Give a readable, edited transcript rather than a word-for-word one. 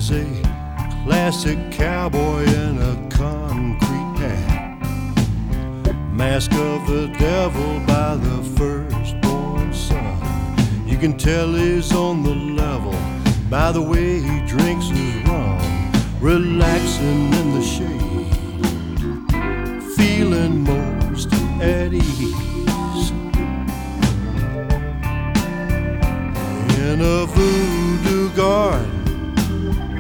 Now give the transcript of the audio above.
is a classic cowboy in a concrete hat. Mask of the devil by the firstborn son. You can tell he's on the level by the way he drinks his rum, relaxing